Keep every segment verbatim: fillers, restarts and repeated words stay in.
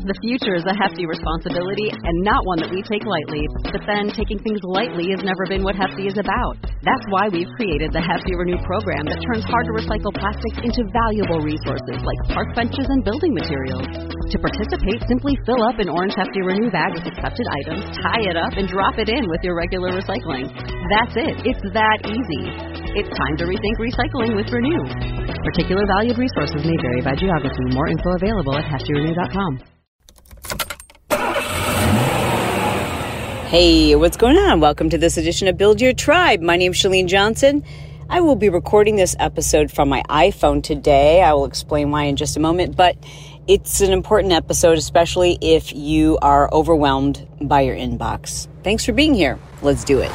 The future is a hefty responsibility and not one that we take lightly. But then, taking things lightly has never been what Hefty is about. That's why we've created the Hefty Renew program that turns hard-to-recycle plastics into valuable resources like park benches and building materials. To participate, simply fill up an orange Hefty Renew bag with accepted items, tie it up, and drop it in with your regular recycling. That's it. It's that easy. It's time to rethink recycling with Renew. Particular valued resources may vary by geography. More info available at hefty renew dot com. Hey, what's going on? Welcome to this edition of Build Your Tribe. My name is Chalene Johnson. I will be recording this episode from my iPhone today. I will explain why in just a moment, but it's an important episode, especially if you are overwhelmed by your inbox. Thanks for being here. Let's do it.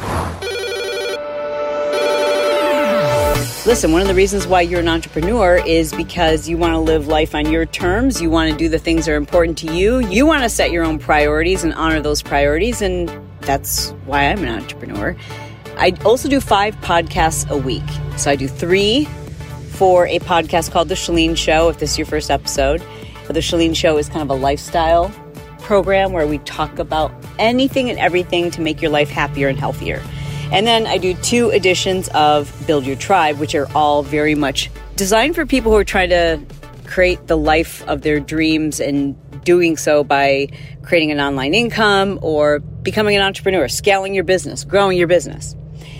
Listen, one of the reasons why you're an entrepreneur is because you want to live life on your terms. You want to do the things that are important to you. You want to set your own priorities and honor those priorities. And that's why I'm an entrepreneur. I also do five podcasts a week. So I do three for a podcast called The Chalene Show, if this is your first episode. But The Chalene Show is kind of a lifestyle program where we talk about anything and everything to make your life happier and healthier. And then I do two editions of Build Your Tribe, which are all very much designed for people who are trying to create the life of their dreams and doing so by creating an online income or becoming an entrepreneur, scaling your business, growing your business.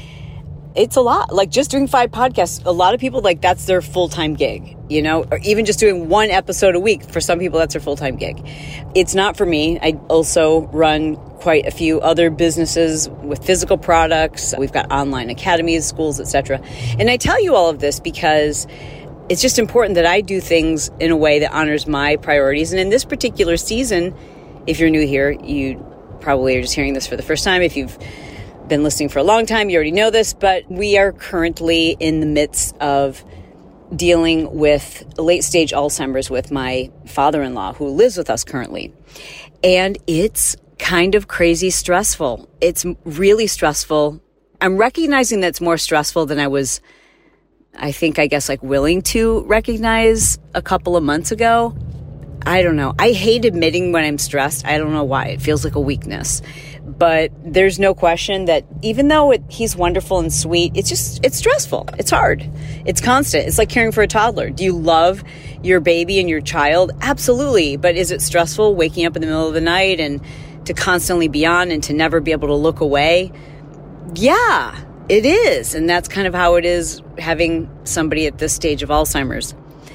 It's a lot. Like just doing five podcasts, a lot of people, like that's their full-time gig, you know, or even just doing one episode a week. For some people, that's their full-time gig. It's not for me. I also run quite a few other businesses with physical products. We've got online academies, schools, et cetera. And I tell you all of this because it's just important that I do things in a way that honors my priorities. And in this particular season, if you're new here, you probably are just hearing this for the first time. If you've been listening for a long time, you already know this, but we are currently in the midst of dealing with late stage Alzheimer's with my father-in-law who lives with us currently. And it's kind of crazy stressful. It's really stressful. I'm recognizing that it's more stressful than I was, I think, I guess, like willing to recognize a couple of months ago. I don't know. I hate admitting when I'm stressed. I don't know why. It feels like a weakness. But there's no question that even though it, he's wonderful and sweet, it's just, it's stressful. It's hard. It's constant. It's like caring for a toddler. Do you love your baby and your child? Absolutely. But is it stressful waking up in the middle of the night and to constantly be on and to never be able to look away? Yeah, it is. And that's kind of how it is having somebody at this stage of Alzheimer's.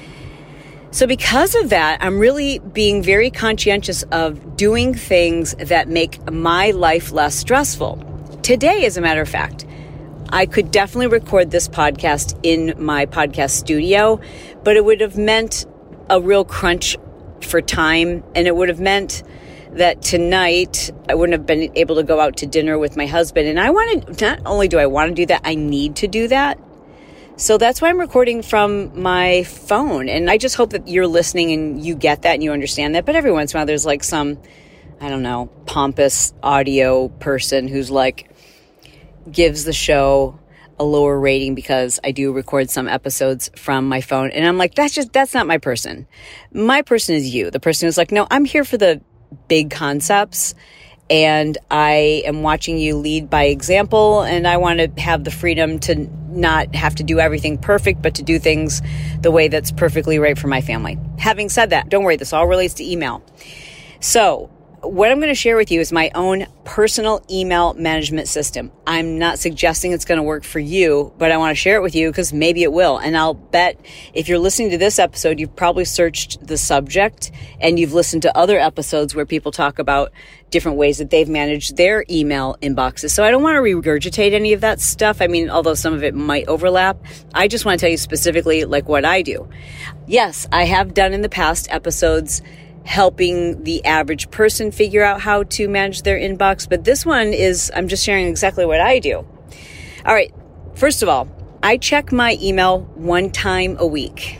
So because of that, I'm really being very conscientious of doing things that make my life less stressful. Today, as a matter of fact, I could definitely record this podcast in my podcast studio, but it would have meant a real crunch for time, and it would have meant that tonight I wouldn't have been able to go out to dinner with my husband. And I want to, not only do I want to do that, I need to do that. So that's why I'm recording from my phone. And I just hope that you're listening and you get that and you understand that. But every once in a while, there's like some, I don't know, pompous audio person who's like, gives the show a lower rating because I do record some episodes from my phone. And I'm like, that's just, that's not my person. My person is you. The person who's like, no, I'm here for the big concepts. And I am watching you lead by example. And I want to have the freedom to not have to do everything perfect, but to do things the way that's perfectly right for my family. Having said that, don't worry, this all relates to email. So what I'm going to share with you is my own personal email management system. I'm not suggesting it's going to work for you, but I want to share it with you because maybe it will. And I'll bet if you're listening to this episode, you've probably searched the subject and you've listened to other episodes where people talk about different ways that they've managed their email inboxes. So I don't want to regurgitate any of that stuff. I mean, although some of it might overlap, I just want to tell you specifically like what I do. Yes, I have done in the past episodes helping the average person figure out how to manage their inbox. But this one is, I'm just sharing exactly what I do. All right. First of all, I check my email one time a week.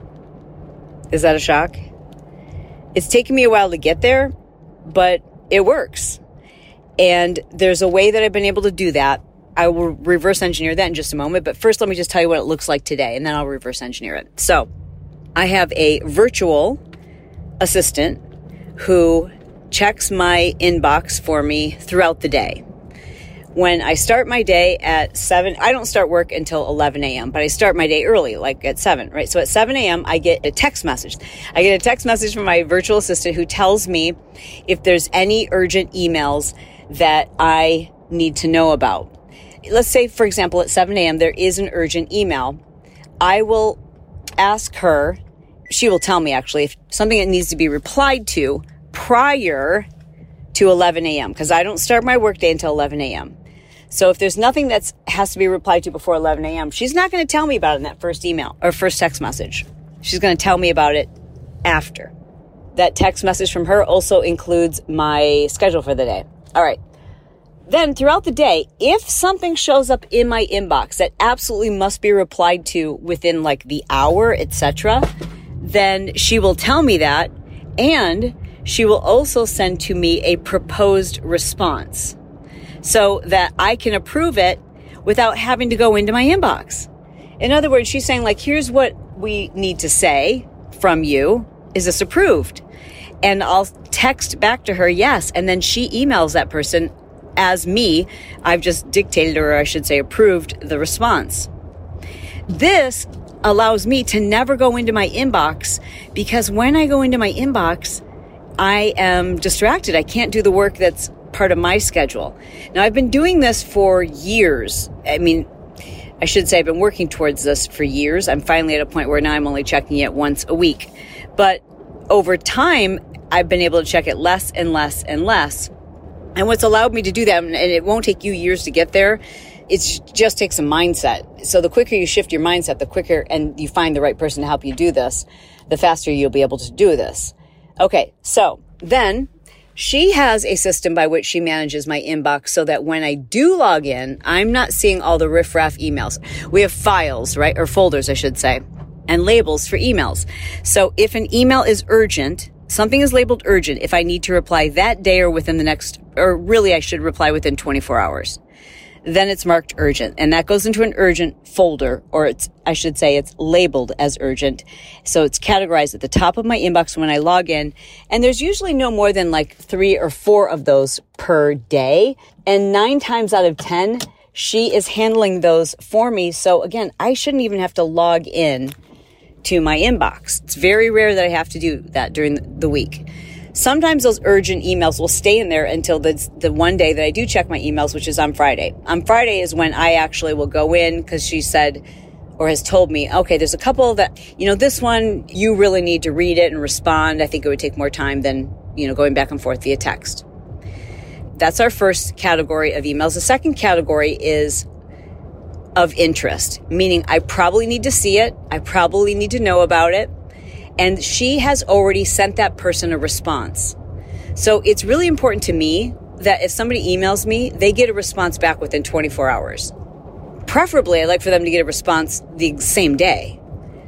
Is that a shock? It's taken me a while to get there, but it works. And there's a way that I've been able to do that. I will reverse engineer that in just a moment. But first, let me just tell you what it looks like today, and then I'll reverse engineer it. So I have a virtual assistant who checks my inbox for me throughout the day. When I start my day at seven, I don't start work until eleven a.m., but I start my day early, like at seven, right? So at seven a.m., I get a text message. I get a text message from my virtual assistant who tells me if there's any urgent emails that I need to know about. Let's say, for example, at seven a.m., there is an urgent email. I will ask her, she will tell me actually, if something that needs to be replied to prior to eleven a.m., because I don't start my workday until eleven a.m. So if there's nothing that has to be replied to before eleven a.m., she's not going to tell me about it in that first email or first text message. She's going to tell me about it after. That text message from her also includes my schedule for the day. All right. Then throughout the day, if something shows up in my inbox that absolutely must be replied to within like the hour, et cetera, then she will tell me that, and she will also send to me a proposed response so that I can approve it without having to go into my inbox. In other words, she's saying like, here's what we need to say from you. Is this approved? And I'll text back to her, yes. And then she emails that person as me. I've just dictated, or I should say approved, the response. This allows me to never go into my inbox, because when I go into my inbox, I am distracted. I can't do the work that's part of my schedule. Now, I've been doing this for years. I mean, I should say I've been working towards this for years. I'm finally at a point where now I'm only checking it once a week. But over time, I've been able to check it less and less and less. And what's allowed me to do that, and it won't take you years to get there, it just takes a mindset. So the quicker you shift your mindset, the quicker, and you find the right person to help you do this, the faster you'll be able to do this. Okay, so then she has a system by which she manages my inbox so that when I do log in, I'm not seeing all the riffraff emails. We have files, right? Or folders, I should say, and labels for emails. So if an email is urgent, something is labeled urgent if I need to reply that day or within the next, or really I should reply within twenty-four hours. Then it's marked urgent, and that goes into an urgent folder, or it's, I should say it's labeled as urgent. So it's categorized at the top of my inbox when I log in, and there's usually no more than like three or four of those per day. And nine times out of ten, she is handling those for me. So again, I shouldn't even have to log in to my inbox. It's very rare that I have to do that during the week. Sometimes those urgent emails will stay in there until the, the one day that I do check my emails, which is on Friday. On Friday is when I actually will go in, because she said, or has told me, okay, there's a couple that, you know, this one, you really need to read it and respond. I think it would take more time than, you know, going back and forth via text. That's our first category of emails. The second category is of interest, meaning I probably need to see it. I probably need to know about it. And she has already sent that person a response. So it's really important to me that if somebody emails me, they get a response back within twenty-four hours. Preferably, I'd like for them to get a response the same day.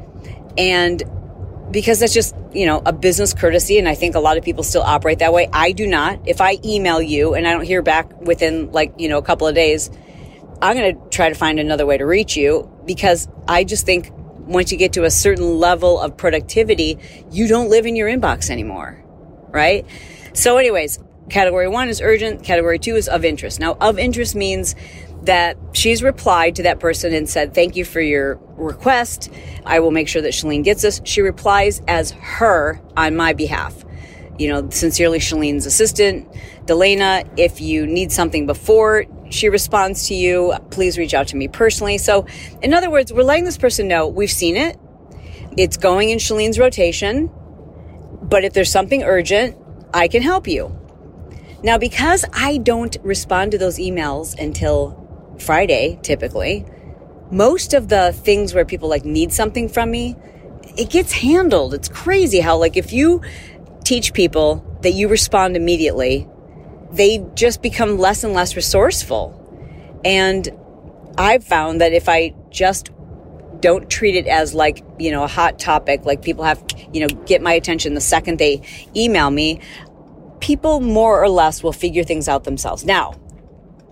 And because that's just, you know, a business courtesy, and I think a lot of people still operate that way. I do not. If I email you and I don't hear back within like, you know, a couple of days, I'm going to try to find another way to reach you, because I just think once you get to a certain level of productivity, you don't live in your inbox anymore, right? So anyways, category one is urgent. Category two is of interest. Now, of interest means that she's replied to that person and said, thank you for your request. I will make sure that Chalene gets this. She replies as her on my behalf. You know, sincerely, Chalene's assistant, Delana. If you need something before she responds to you, please reach out to me personally. So in other words, we're letting this person know we've seen it. It's going in Chalene's rotation. But if there's something urgent, I can help you. Now, because I don't respond to those emails until Friday, typically, most of the things where people like need something from me, it gets handled. It's crazy how, like, if you teach people that you respond immediately, they just become less and less resourceful. And I've found that if I just don't treat it as like, you know, a hot topic, like people have, you know, get my attention the second they email me, people more or less will figure things out themselves. Now,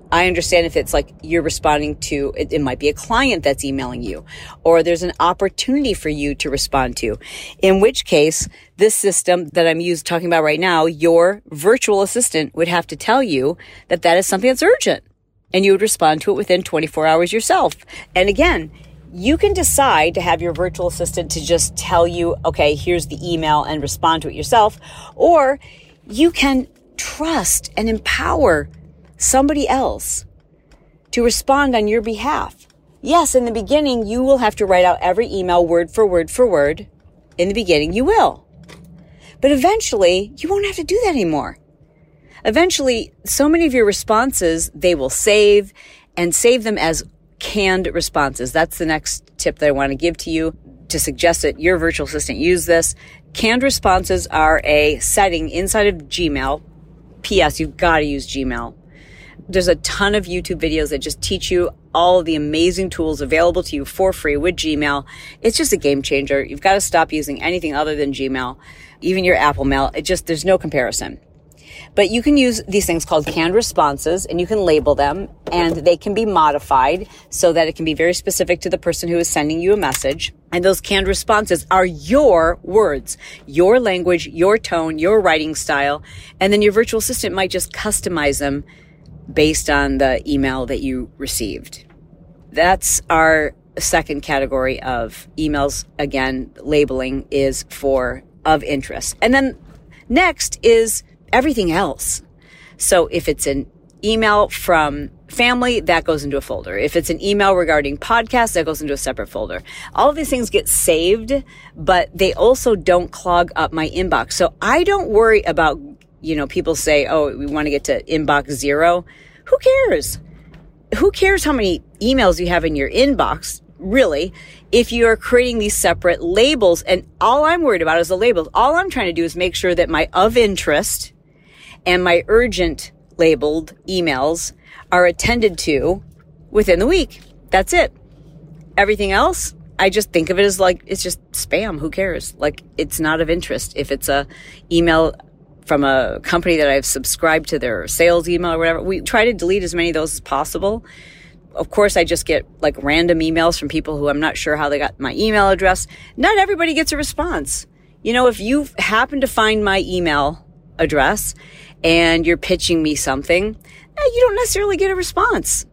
I understand if it's like you're responding to, it, it might be a client that's emailing you, or there's an opportunity for you to respond to, in which case this system that I'm used talking about right now, your virtual assistant would have to tell you that that is something that's urgent, and you would respond to it within twenty-four hours yourself. And again, you can decide to have your virtual assistant to just tell you, okay, here's the email, and respond to it yourself, or you can trust and empower somebody else to respond on your behalf. Yes, in the beginning, you will have to write out every email word for word for word. In the beginning, you will. But eventually, you won't have to do that anymore. Eventually, so many of your responses, they will save and save them as canned responses. That's the next tip that I want to give to you to suggest that your virtual assistant use this. Canned responses are a setting inside of Gmail. P S. You've got to use Gmail. There's a ton of YouTube videos that just teach you all of the amazing tools available to you for free with Gmail. It's just a game changer. You've got to stop using anything other than Gmail, even your Apple Mail. It just, there's no comparison. But you can use these things called canned responses, and you can label them, and they can be modified so that it can be very specific to the person who is sending you a message. And those canned responses are your words, your language, your tone, your writing style. And then your virtual assistant might just customize them based on the email that you received. That's our second category of emails. Again, labeling is for of interest. And then next is everything else. So if it's an email from family, that goes into a folder. If it's an email regarding podcasts, that goes into a separate folder. All of these things get saved, but they also don't clog up my inbox. So I don't worry about, you know, people say, oh, we want to get to inbox zero. Who cares? Who cares how many emails you have in your inbox, really, if you are creating these separate labels? And all I'm worried about is the labels. All I'm trying to do is make sure that my of interest and my urgent labeled emails are attended to within the week. That's it. Everything else, I just think of it as like, it's just spam. Who cares? Like, it's not of interest. If it's a email from a company that I've subscribed to their sales email or whatever, we try to delete as many of those as possible. Of course, I just get like random emails from people who I'm not sure how they got my email address. Not everybody gets a response. You know, if you happen to find my email address and you're pitching me something, you don't necessarily get a response.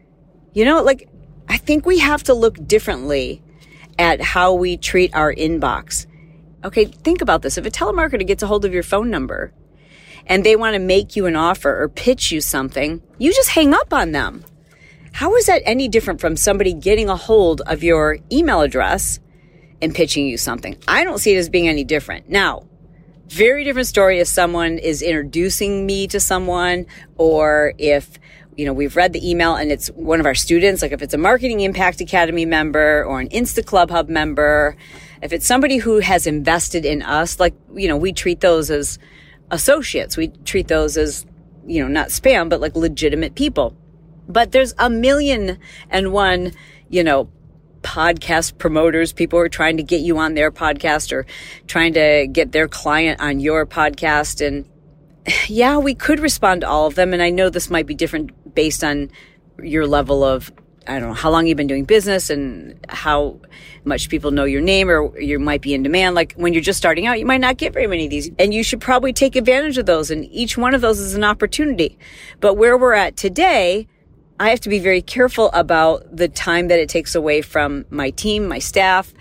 You know, like, I think we have to look differently at how we treat our inbox. Okay, think about this. If a telemarketer gets a hold of your phone number and they want to make you an offer or pitch you something, you just hang up on them. How is that any different from somebody getting a hold of your email address and pitching you something? I don't see it as being any different. Now, very different story if someone is introducing me to someone, or if, you know, we've read the email and it's one of our students, like if it's a Marketing Impact Academy member or an Insta Club Hub member, if it's somebody who has invested in us, like, you know, we treat those as associates. We treat those as, you know, not spam, but like legitimate people. But there's a million and one, you know, podcast promoters, people who are trying to get you on their podcast or trying to get their client on your podcast. And yeah, we could respond to all of them. And I know this might be different based on your level of, I don't know, how long you've been doing business and how much people know your name, or you might be in demand. Like when you're just starting out, you might not get very many of these, and you should probably take advantage of those. And each one of those is an opportunity. But where we're at today, I have to be very careful about the time that it takes away from my team, my staff,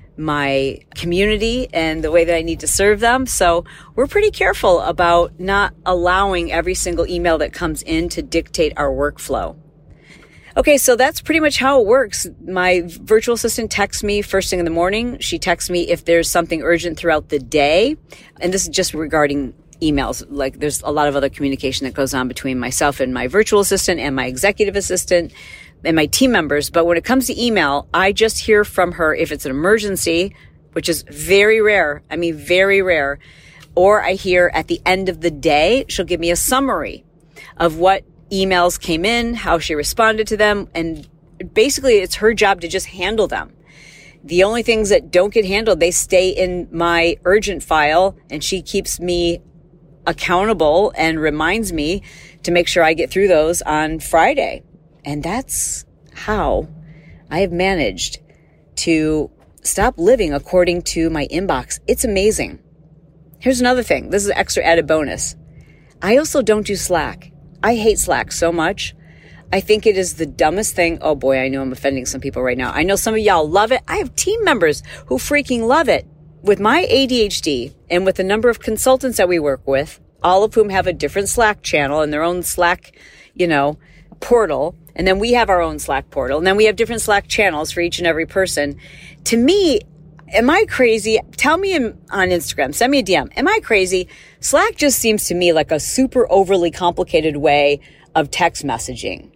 my community, and the way that I need to serve them. So we're pretty careful about not allowing every single email that comes in to dictate our workflow. Okay, so that's pretty much how it works. My virtual assistant texts me first thing in the morning. She texts me if there's something urgent throughout the day. And this is just regarding emails. Like there's a lot of other communication that goes on between myself and my virtual assistant and my executive assistant and my team members. But when it comes to email, I just hear from her if it's an emergency, which is very rare. I mean, very rare. Or I hear at the end of the day, she'll give me a summary of what emails came in, how she responded to them. And basically it's her job to just handle them. The only things that don't get handled, they stay in my urgent file, and she keeps me accountable and reminds me to make sure I get through those on Friday. And that's how I have managed to stop living according to my inbox. It's amazing. Here's another thing. This is an extra added bonus. I also don't do Slack. I hate Slack so much. I think it is the dumbest thing. Oh boy, I know I'm offending some people right now. I know some of y'all love it. I have team members who freaking love it. With my A D H D and with the number of consultants that we work with, all of whom have a different Slack channel and their own Slack, you know, portal. And then we have our own Slack portal. And then we have different Slack channels for each and every person. To me, am I crazy? Tell me in, on Instagram. Send me a D M. Am I crazy? Slack just seems to me like a super overly complicated way of text messaging.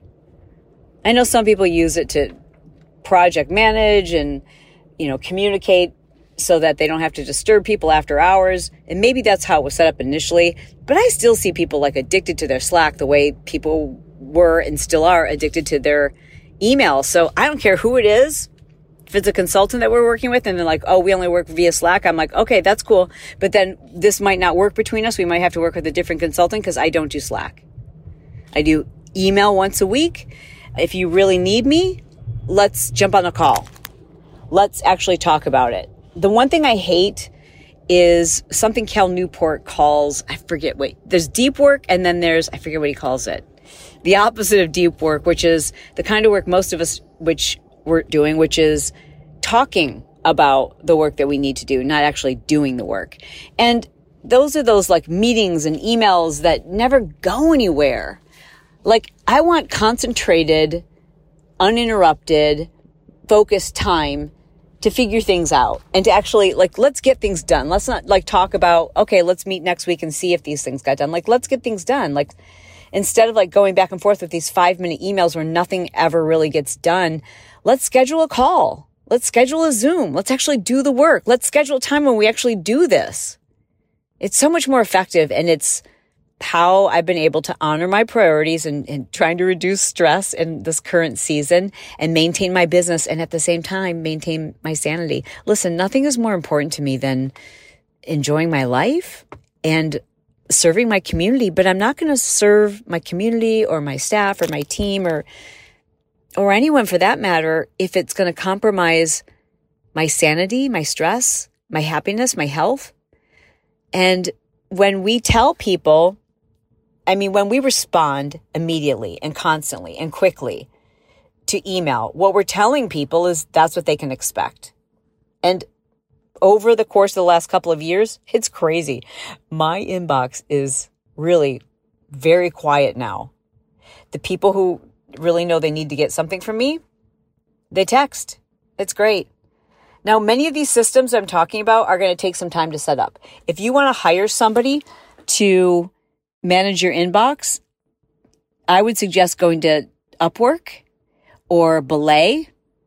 I know some people use it to project manage and, you know, communicate so that they don't have to disturb people after hours. And maybe that's how it was set up initially. But I still see people like addicted to their Slack the way people were and still are addicted to their email. So I don't care who it is. If it's a consultant that we're working with and they're like, oh, we only work via Slack, I'm like, okay, that's cool. But then this might not work between us. We might have to work with a different consultant because I don't do Slack. I do email once a week. If you really need me, let's jump on a call. Let's actually talk about it. The one thing I hate is something Cal Newport calls, I forget, wait, there's deep work and then there's, I forget what he calls it. The opposite of deep work, which is the kind of work most of us, which we're doing, which is talking about the work that we need to do, not actually doing the work. And those are those like meetings and emails that never go anywhere. Like I want concentrated, uninterrupted, focused time to figure things out and to actually like, let's get things done. Let's not like talk about, okay, let's meet next week and see if these things got done. Like, let's get things done. Like instead of like going back and forth with these five minute emails where nothing ever really gets done, let's schedule a call. Let's schedule a Zoom. Let's actually do the work. Let's schedule a time when we actually do this. It's so much more effective. And it's how I've been able to honor my priorities and, and trying to reduce stress in this current season and maintain my business and at the same time maintain my sanity. Listen, nothing is more important to me than enjoying my life and serving my community, but I'm not going to serve my community or my staff or my team or or anyone for that matter if it's going to compromise my sanity, my stress, my happiness, my health. And when we tell people, I mean, when we respond immediately and constantly and quickly to email, what we're telling people is that's what they can expect. And over the course of the last couple of years, it's crazy. My inbox is really very quiet now. The people who really know they need to get something from me, they text. It's great. Now, many of these systems I'm talking about are going to take some time to set up. If you want to hire somebody to manage your inbox, I would suggest going to Upwork or Belay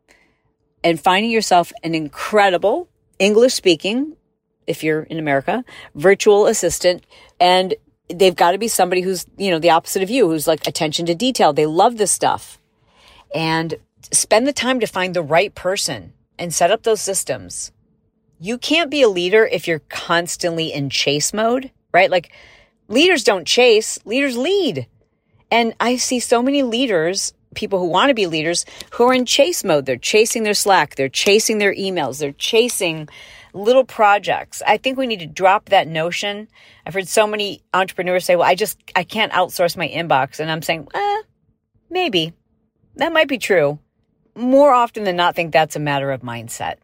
and finding yourself an incredible English speaking, if you're in America, virtual assistant. And they've got to be somebody who's, you know, the opposite of you, who's like attention to detail. They love this stuff. And spend the time to find the right person and set up those systems. You can't be a leader if you're constantly in chase mode, right? Like leaders don't chase, leaders lead. And I see so many leaders, people who want to be leaders, who are in chase mode. They're chasing their Slack. They're chasing their emails. They're chasing little projects. I think we need to drop that notion. I've heard so many entrepreneurs say, well, I just, I can't outsource my inbox. And I'm saying, eh, maybe. That might be true. More often than not, think that's a matter of mindset.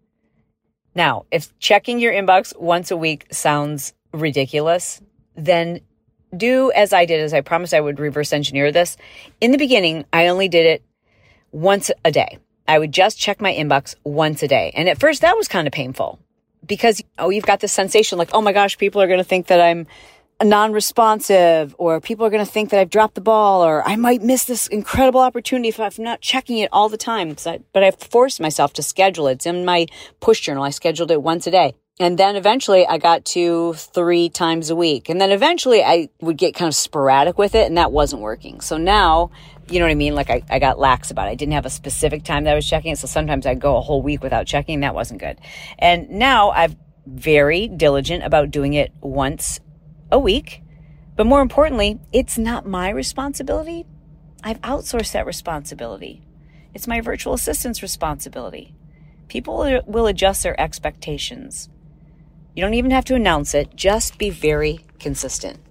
Now, if checking your inbox once a week sounds ridiculous, then do as I did, as I promised I would reverse engineer this. In the beginning, I only did it once a day. I would just check my inbox once a day. And at first that was kind of painful because, oh, you've got this sensation like, oh my gosh, people are going to think that I'm non-responsive, or people are going to think that I've dropped the ball, or I might miss this incredible opportunity if I'm not checking it all the time. I, but I've forced myself to schedule it. It's in my push journal. I scheduled it once a day. And then eventually I got to three times a week. And then eventually I would get kind of sporadic with it, and that wasn't working. So now, you know what I mean? Like I, I got lax about it. I didn't have a specific time that I was checking it. So sometimes I'd go a whole week without checking. That wasn't good. And now I'm very diligent about doing it once a week. But more importantly, it's not my responsibility. I've outsourced that responsibility. It's my virtual assistant's responsibility. People will adjust their expectations. You don't even have to announce it. Just be very consistent.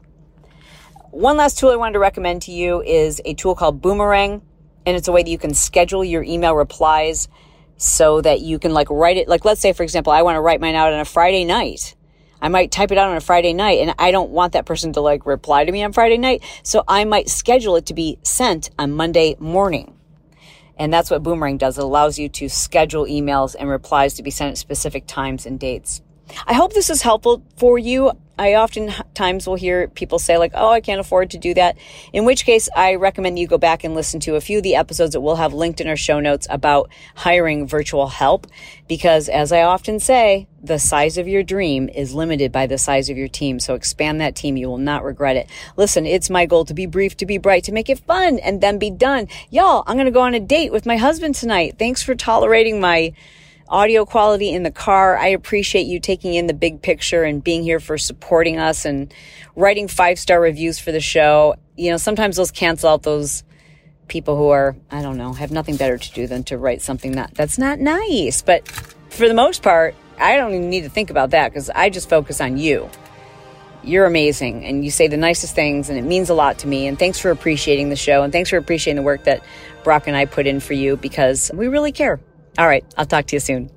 One last tool I wanted to recommend to you is a tool called Boomerang. And it's a way that you can schedule your email replies so that you can like write it. Like, let's say, for example, I want to write mine out on a Friday night. I might type it out on a Friday night and I don't want that person to like reply to me on Friday night. So I might schedule it to be sent on Monday morning. And that's what Boomerang does. It allows you to schedule emails and replies to be sent at specific times and dates. I hope this is helpful for you. I oftentimes will hear people say like, oh, I can't afford to do that. In which case, I recommend you go back and listen to a few of the episodes that we'll have linked in our show notes about hiring virtual help. Because as I often say, the size of your dream is limited by the size of your team. So expand that team. You will not regret it. Listen, it's my goal to be brief, to be bright, to make it fun, and then be done. Y'all, I'm going to go on a date with my husband tonight. Thanks for tolerating my audio quality in the car. I appreciate you taking in the big picture and being here for supporting us and writing five-star reviews for the show. You know, sometimes those cancel out those people who are, I don't know, have nothing better to do than to write something that, that's not nice. But for the most part, I don't even need to think about that because I just focus on you. You're amazing and you say the nicest things and it means a lot to me. And thanks for appreciating the show and thanks for appreciating the work that Brock and I put in for you because we really care. All right, I'll talk to you soon.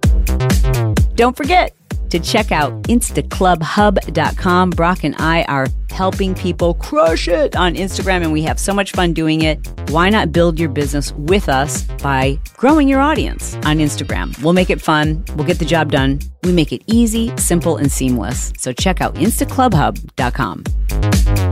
Don't forget to check out insta club hub dot com. Brock and I are helping people crush it on Instagram, and we have so much fun doing it. Why not build your business with us by growing your audience on Instagram? We'll make it fun. We'll get the job done. We make it easy, simple, and seamless. So check out insta club hub dot com.